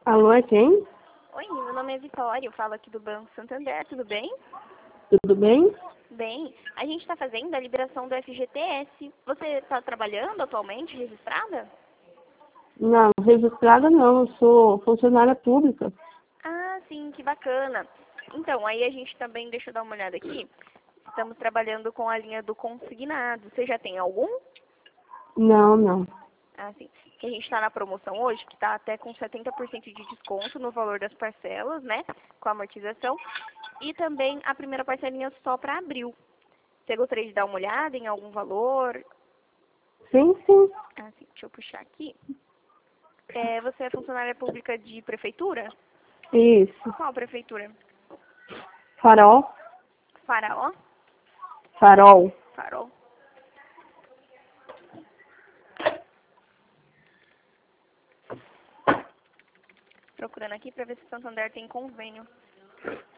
Alô, é quem? Oi, meu nome é Vitória, eu falo aqui do Banco Santander, tudo bem? Tudo bem? Bem, a gente está fazendo a liberação do FGTS. Você está trabalhando atualmente, registrada? Não, registrada não, eu sou funcionária pública. Ah, sim, que bacana. Então, aí a gente também, deixa eu dar uma olhada aqui, estamos trabalhando com a linha do consignado. Você já tem algum? Não, não. Ah, sim. Que a gente está na promoção hoje, que está até com 70% de desconto no valor das parcelas, né? Com a amortização. E também a primeira parcelinha só para abril. Você gostaria de dar uma olhada em algum valor? Sim, sim. Ah, sim, deixa eu puxar aqui. Você é funcionária pública de prefeitura? Isso. Qual prefeitura? Farol? Faraó? Farol. Farol? Procurando aqui para ver se Santander tem convênio.